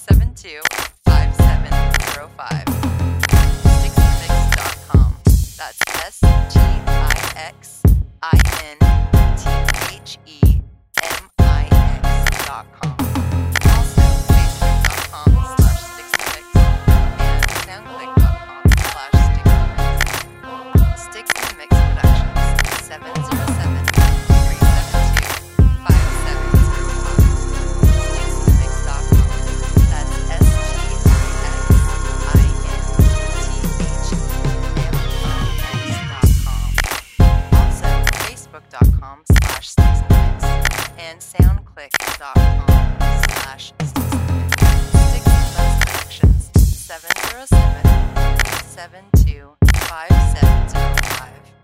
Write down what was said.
672-5705. Stixinmix.com. That's STIXENMIX.com. Also, Facebook.com/StixinMix and SoundClick.com/StixinMix. Sticks in the Mix Productions, 707-372-5705. Stixinmix.com. That's STIXENMIX.com. Also, Facebook.com/StixinMix and SoundClick.com/StixinMix. Sticks in Mix Productions, 707-372-5705.